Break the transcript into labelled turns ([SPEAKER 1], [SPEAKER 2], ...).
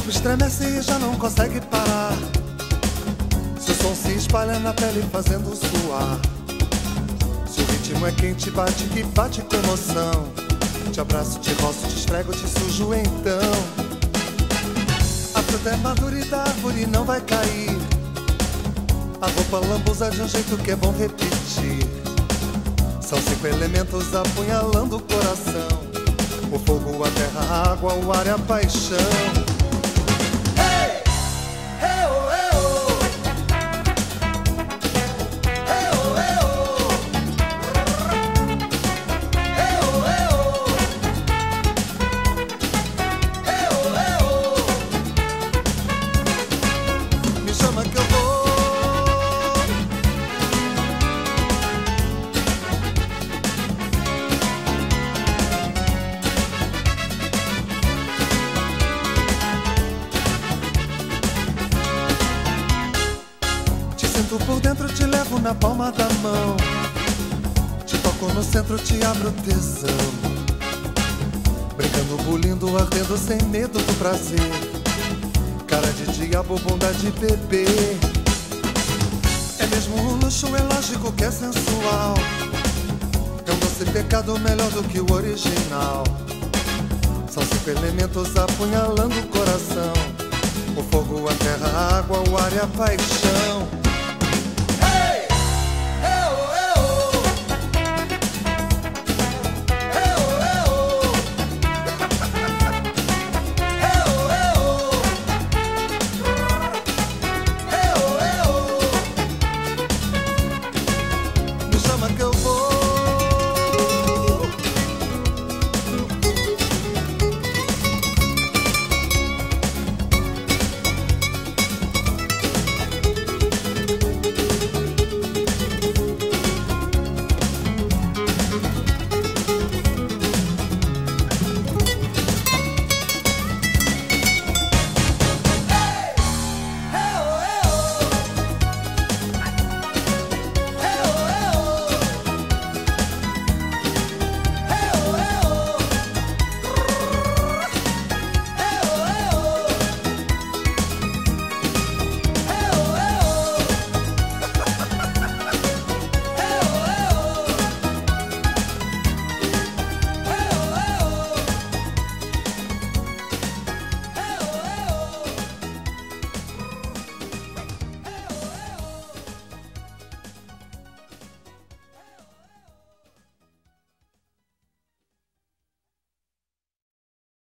[SPEAKER 1] corpo estremece e já não consegue parar. Seu som se espalha na pele fazendo suar. Seu ritmo é quente, bate que bate com emoção. Te abraço, te roço, te esfrego, te sujo então. A fruta é madura e da árvore não vai cair. A roupa lambuza de um jeito que é bom repetir. São 5 elementos apunhalando o coração: o fogo, a terra, a água, o ar e a paixão. Me chama que eu vou. Sinto por dentro, te levo na palma da mão. Te toco no centro, te abro tesão. Brincando, bulindo, ardendo sem medo do prazer. Cara de diabo, bondade de bebê. É mesmo um luxo, é lógico que é sensual. É um doce pecado melhor do que o original. São 5 elementos apunhalando o coração: o fogo, a terra, a água, o ar e a paixão.